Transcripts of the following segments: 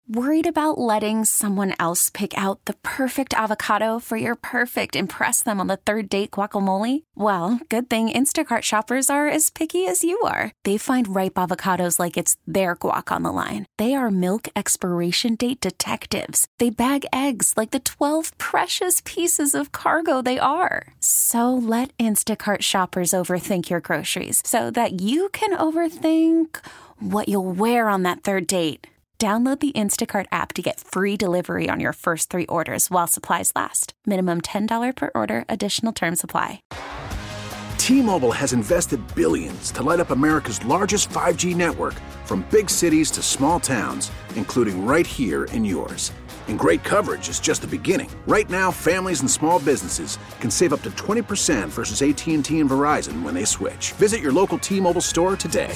Worried about letting someone else pick out the perfect avocado for your perfect impress them on the third date guacamole? Well, good thing Instacart shoppers are as picky as you are. They find ripe avocados like it's their guac on the line. They are milk expiration date detectives. They bag eggs like the 12 precious pieces of cargo they are. So let Instacart shoppers overthink your groceries so that you can overthink what you'll wear on that third date. Download the Instacart app to get free delivery on your first 3 orders while supplies last. Minimum $10 per order. Additional terms apply. T-Mobile has invested billions to light up America's largest 5G network, from big cities to small towns, including right here in yours. And great coverage is just the beginning. Right now, families and small businesses can save up to 20% versus AT&T and Verizon when they switch. Visit your local T-Mobile store today.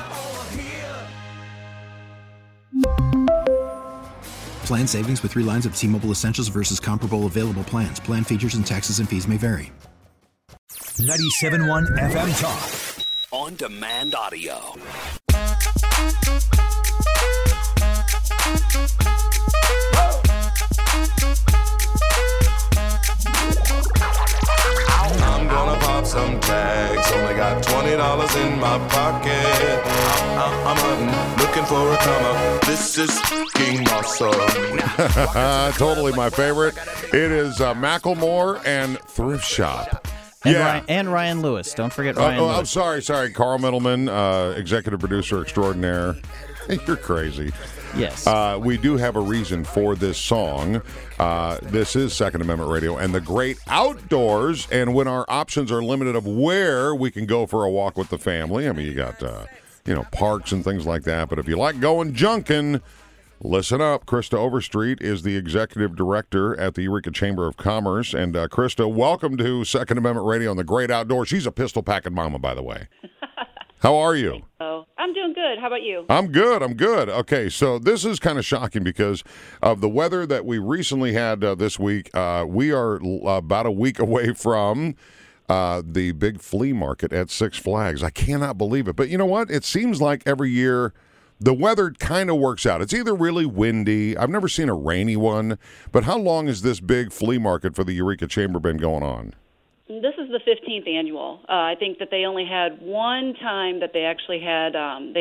Plan savings with 3 lines of T-Mobile Essentials versus comparable available plans. Plan features and taxes and fees may vary. 97.1 FM Talk. On demand audio. I'm gonna pop some tags. Only got $20 in my pocket. I'm hunting, looking for a come up. This is King Awesome. Totally my favorite. It is Macklemore and Thrift Shop. And Ryan Lewis. Don't forget Ryan Lewis. I'm sorry. Carl Middleman, executive producer extraordinaire. You're crazy. Yes. We do have a reason for this song. This is Second Amendment Radio and the great outdoors, and when our options are limited of where we can go for a walk with the family. I mean, you got, parks and things like that, but if you like going junkin', listen up. Krista Overstreet is the executive director at the Eureka Chamber of Commerce. And Krista, welcome to Second Amendment Radio and the great outdoors. She's a pistol-packing mama, by the way. How are you? Oh, I'm doing good. How about you? I'm good. Okay, so this is kind of shocking because of the weather that we recently had this week. We are about a week away from the big flea market at Six Flags. I cannot believe it. But you know what? It seems like every year the weather kind of works out. It's either really windy. I've never seen a rainy one. But how long has this big flea market for the Eureka Chamber been going on? This is the 15th annual. I think that they only had one time that they actually had,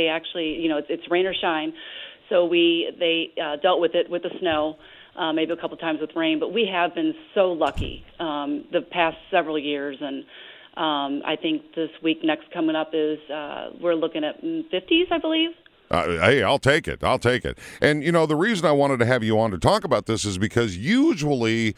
it's rain or shine. So they dealt with it with the snow, maybe a couple times with rain. But we have been so lucky the past several years. And I think this week next coming up is we're looking at 50s, I believe. Hey, I'll take it. And, the reason I wanted to have you on to talk about this is because usually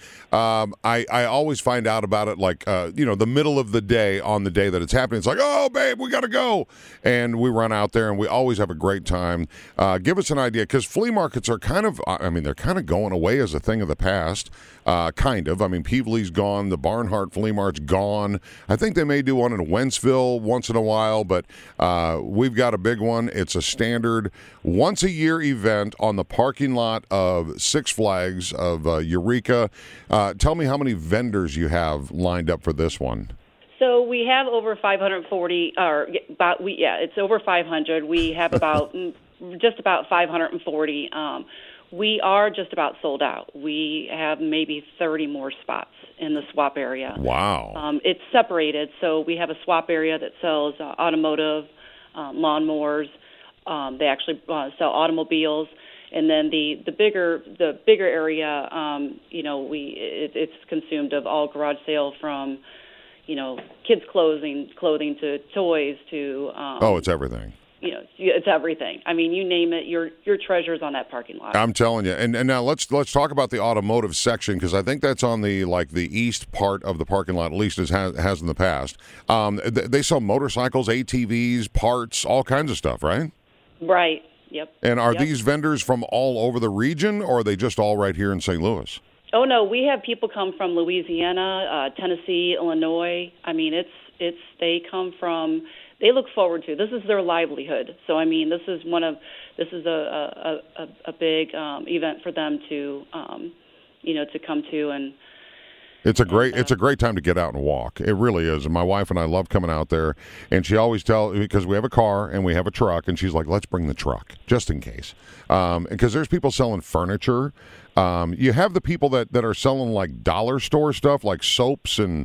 I always find out about it like, the middle of the day on the day that it's happening. It's like, oh, babe, we got to go. And we run out there and we always have a great time. Give us an idea, because flea markets are they're kind of going away as a thing of the past. Kind of. I mean, Peevely's gone. The Barnhart Flea Mart's gone. I think they may do one in Wentzville once in a while, but we've got a big one. It's a standard once-a-year event on the parking lot of Six Flags of Eureka. Tell me how many vendors you have lined up for this one. So we have over 540, it's over 500. We have about just about 540. We are just about sold out. We have maybe 30 more spots in the swap area. Wow. It's separated, so we have a swap area that sells automotive, lawnmowers. They actually sell automobiles, and then the bigger area, it's consumed of all garage sale from, kids' clothing to toys to. It's everything. It's everything. I mean, you name it, your treasure's on that parking lot. I'm telling you. And now let's talk about the automotive section, because I think that's on the east part of the parking lot, at least as has in the past. They sell motorcycles, ATVs, parts, all kinds of stuff, right? Right. Yep. And are these vendors from all over the region, or are they just all right here in St. Louis? Oh no, we have people come from Louisiana, Tennessee, Illinois. I mean, they look forward to. This is their livelihood. So I mean, this is a big event for them to, to come to, and It's a great time to get out and walk. It really is. And my wife and I love coming out there. And she always tells, because we have a car and we have a truck, and she's like, let's bring the truck just in case. Because there's people selling furniture. You have the people that are selling like dollar store stuff, like soaps and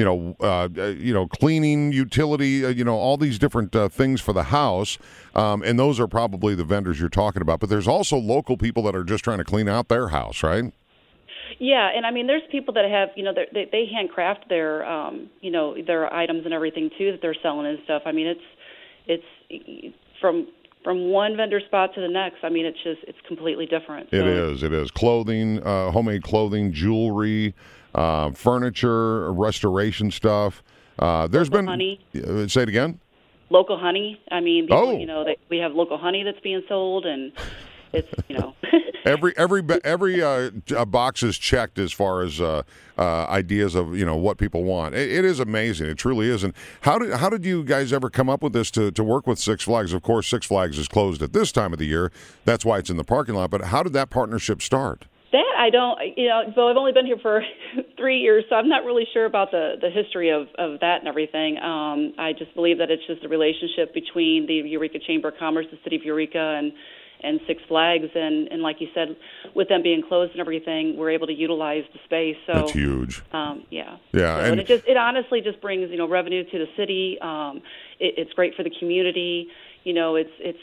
cleaning utility, all these different things for the house. And those are probably the vendors you're talking about. But there's also local people that are just trying to clean out their house, right? Yeah, and I mean, there's people that have, they handcraft their, their items and everything too that they're selling and stuff. I mean, it's from one vendor spot to the next. I mean, it's completely different. So. It is. Clothing, homemade clothing, jewelry, furniture, restoration stuff. There's been honey. Say it again. Local honey. I mean, people, we have local honey that's being sold, and it's every box is checked as far as ideas of what people want. It is amazing. It truly is. And how did you guys ever come up with this to work with Six Flags? Of course, Six Flags is closed at this time of the year. That's why it's in the parking lot. But how did that partnership start? That I don't, so I've only been here for 3 years, so I'm not really sure about the history of that and everything. I just believe that it's just a relationship between the Eureka Chamber of Commerce, the City of Eureka, and Six Flags, and like you said, with them being closed and everything, we're able to utilize the space. So that's huge. Yeah. Yeah, so, and it honestly just brings revenue to the city. It's great for the community. It's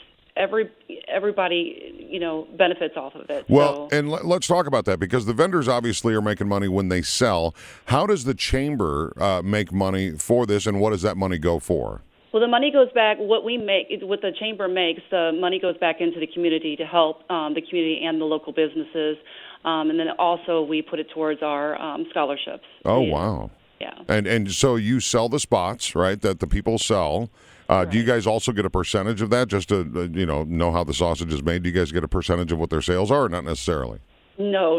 everybody benefits off of it. Well, and let's talk about that, because the vendors obviously are making money when they sell. How does the chamber make money for this, and what does that money go for? Well, the money goes back. What the chamber makes, the money goes back into the community to help the community and the local businesses, and then also we put it towards our scholarships. Oh, wow! Yeah. And so you sell the spots, right? That the people sell. Right. Do you guys also get a percentage of that, just to know how the sausage is made? Do you guys get a percentage of what their sales are, or not necessarily? No.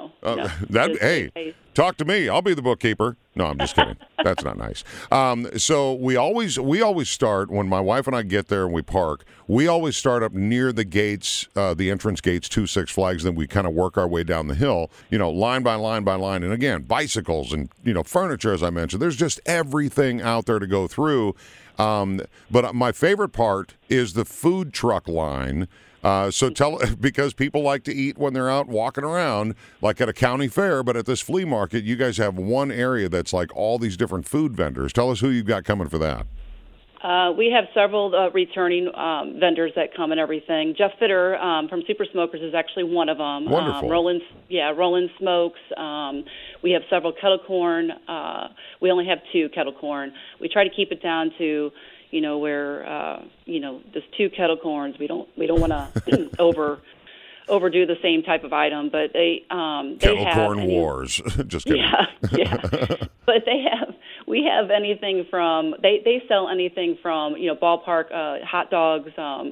Hey, talk to me. I'll be the bookkeeper. No, I'm just kidding. That's not nice. So we always start when my wife and I get there and we park. We always start up near the gates, the entrance gates to Six Flags. Then we kind of work our way down the hill, line by line by line. And again, bicycles and furniture, as I mentioned. There's just everything out there to go through. But my favorite part is the food truck line. So because people like to eat when they're out walking around, like at a county fair, but at this flea market, you guys have one area that's like all these different food vendors. Tell us who you've got coming for that. We have several returning vendors that come and everything. Jeff Fitter from Super Smokers is actually one of them. Wonderful. Roland Smokes. We have several kettle corn. We only have 2 kettle corn. We try to keep it down to where there's 2 kettle corns. We don't want to overdo the same type of item, but they kettle corn wars. Just kidding. Yeah. But we have anything from they sell anything from ballpark hot dogs,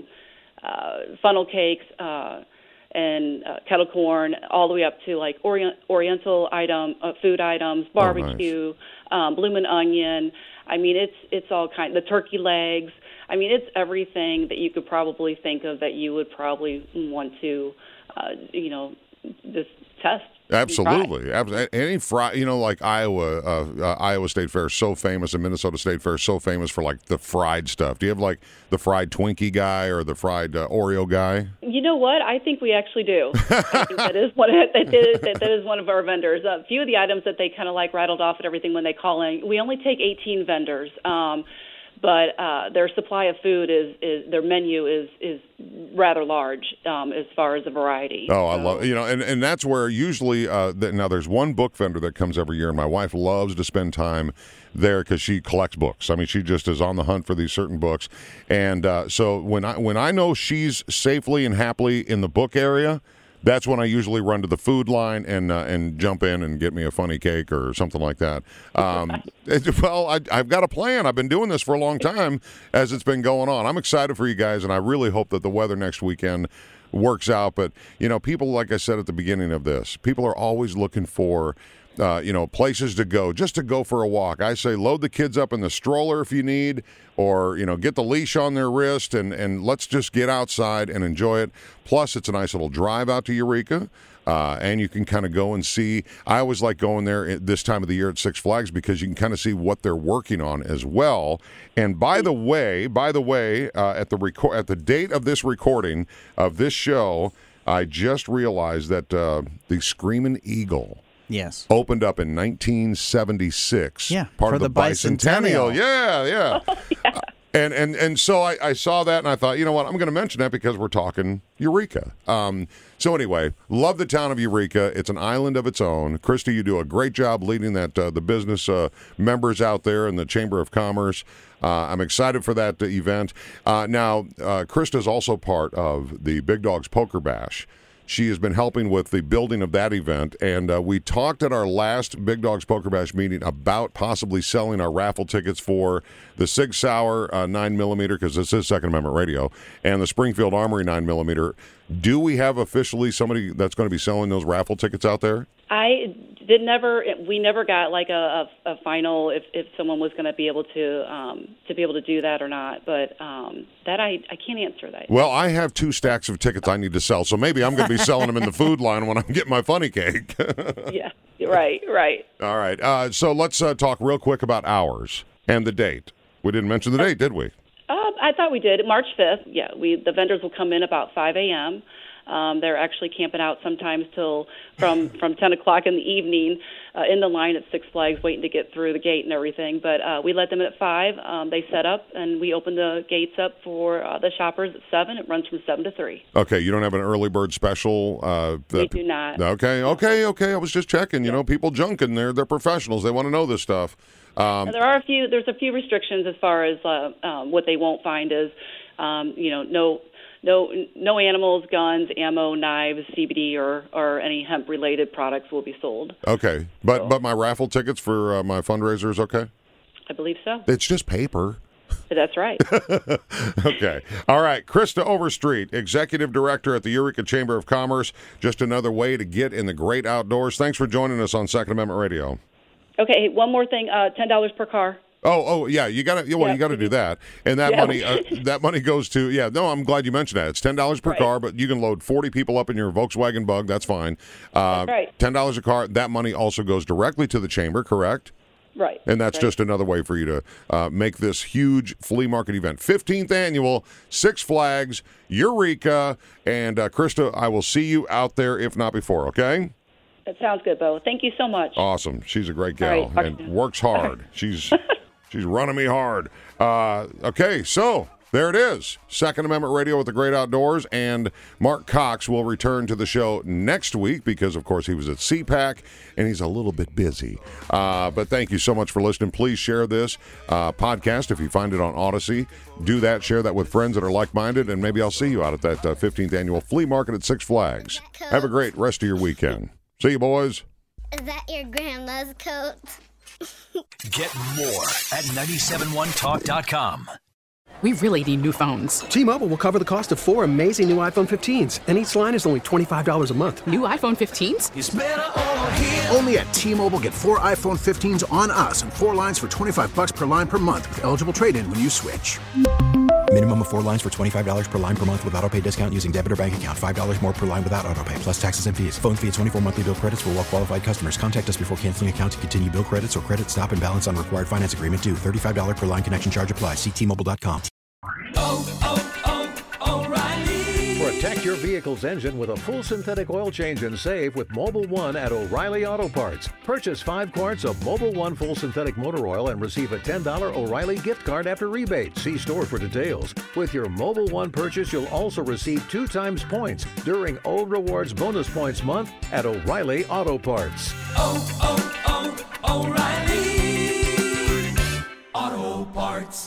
funnel cakes, and kettle corn, all the way up to like Oriental food items, barbecue, bloomin' onion. I mean, it's all kind. The turkey legs. I mean, it's everything that you could probably think of that you would probably want to, just test. Absolutely. Any fry, like Iowa State Fair is so famous, and Minnesota State Fair is so famous for like the fried stuff. Do you have like the fried Twinkie guy or the fried Oreo guy? You know what? I think we actually do. I think that is one of our vendors. A few of the items that they kind of like rattled off and everything when they call in. We only take 18 vendors. But their supply of food their menu is rather large as far as the variety. Oh, I love and that's where usually now there's one book vendor that comes every year, and my wife loves to spend time there because she collects books. I mean, she just is on the hunt for these certain books, and so when I know she's safely and happily in the book area, that's when I usually run to the food line and jump in and get me a funny cake or something like that. Well, I've got a plan. I've been doing this for a long time as it's been going on. I'm excited for you guys, and I really hope that the weather next weekend works out. But, people, like I said at the beginning of this, people are always looking for places to go, just to go for a walk. I say load the kids up in the stroller if you need, or, get the leash on their wrist, and let's just get outside and enjoy it. Plus, it's a nice little drive out to Eureka. And you can kind of go and see. I always like going there at this time of the year at Six Flags because you can kind of see what they're working on as well. And by the way, at the date of this recording of this show, I just realized that the Screaming Eagle opened up in 1976. Yeah, part for of the Bicentennial. Yeah. Oh, yeah. And so I saw that and I thought, you know what, I'm going to mention that because we're talking Eureka. So anyway, love the town of Eureka. It's an island of its own. Krista, you do a great job leading that the business members out there in the Chamber of Commerce. I'm excited for that event. Now, Krista's also part of the Big Dogs Poker Bash. She has been helping with the building of that event, and we talked at our last Big Dogs Poker Bash meeting about possibly selling our raffle tickets for the Sig Sauer 9mm, because this is Second Amendment Radio, and the Springfield Armory 9mm. Do we have officially somebody that's going to be selling those raffle tickets out there? We never got like a final if someone was going to be able to do that or not. But that I can't answer that. Well, I have 2 stacks of tickets I need to sell, so maybe I'm going to be selling them in the food line when I'm getting my funny cake. Yeah, right. All right. So let's talk real quick about hours and the date. We didn't mention the date, did we? I thought we did. March 5th. Yeah, the vendors will come in about 5 a.m. They're actually camping out sometimes till from 10 o'clock in the evening in the line at Six Flags waiting to get through the gate and everything. But we let them in at 5. They set up, and we open the gates up for the shoppers at 7. It runs from 7 to 3. Okay, you don't have an early bird special? We do not. Okay. I was just checking. You know, people junking. They're professionals. They want to know this stuff. There's a few restrictions as far as what they won't find is, no animals, guns, ammo, knives, CBD, or any hemp-related products will be sold. Okay, but my raffle tickets for my fundraiser is okay? I believe so. It's just paper. That's right. Okay. All right. Krista Overstreet, Executive Director at the Eureka Chamber of Commerce. Just another way to get in the great outdoors. Thanks for joining us on Second Amendment Radio. Okay, one more thing, $10 per car. Oh, yeah, you got to do that, and that money goes to I'm glad you mentioned that. It's $10 per car, but you can load 40 people up in your Volkswagen Bug. That's fine. That's right. $10 a car. That money also goes directly to the chamber, correct? Right. And that's just another way for you to make this huge flea market event. 15th annual Six Flags Eureka, and Krista, I will see you out there if not before. Okay. That sounds good, Bo. Thank you so much. Awesome. She's a great gal and works hard. She's running me hard. Okay, so there it is. Second Amendment Radio with the Great Outdoors, and Mark Cox will return to the show next week because, of course, he was at CPAC, and he's a little bit busy. But thank you so much for listening. Please share this podcast if you find it on Odyssey. Do that. Share that with friends that are like-minded, and maybe I'll see you out at that 15th Annual Flea Market at Six Flags. Have a great rest of your weekend. See you, boys. Is that your grandma's coat? Get more at 971talk.com. We really need new phones. T-Mobile will cover the cost of 4 amazing new iPhone 15s, and each line is only $25 a month. New iPhone 15s? It's better over here. Only at T-Mobile, get 4 iPhone 15s on us and 4 lines for $25 per line per month with eligible trade-in when you switch. Minimum of 4 lines for $25 per line per month with autopay discount using debit or bank account. $5 more per line without autopay, plus taxes and fees. Phone fee at 24 monthly bill credits for well-qualified customers. Contact us before canceling account to continue bill credits or credit stop and balance on required finance agreement due. $35 per line connection charge applies. See T-Mobile.com. O'Reilly. Protect your vehicle's engine with a full synthetic oil change and save with Mobil 1 at O'Reilly Auto Parts. Purchase 5 quarts of Mobil 1 full synthetic motor oil and receive a $10 O'Reilly gift card after rebate. See store for details. With your Mobil 1 purchase, you'll also receive 2 times points during O Rewards Bonus Points Month at O'Reilly Auto Parts. O'Reilly Auto Parts.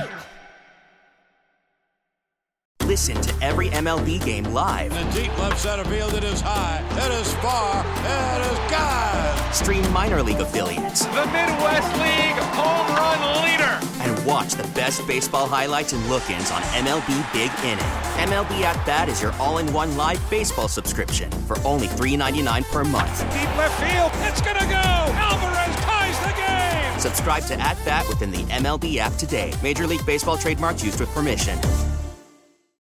Listen to every MLB game live. In the deep left center field, it is high, it is far, it is gone. Stream minor league affiliates. The Midwest League home run leader. And Watch the best baseball highlights and look-ins on MLB Big Inning. MLB At Bat is your all-in-one live baseball subscription for only $3.99 per month. Deep left field, it's gonna go! Alvarez ties the game! Subscribe to At Bat within the MLB app today. Major League Baseball trademarks used with permission.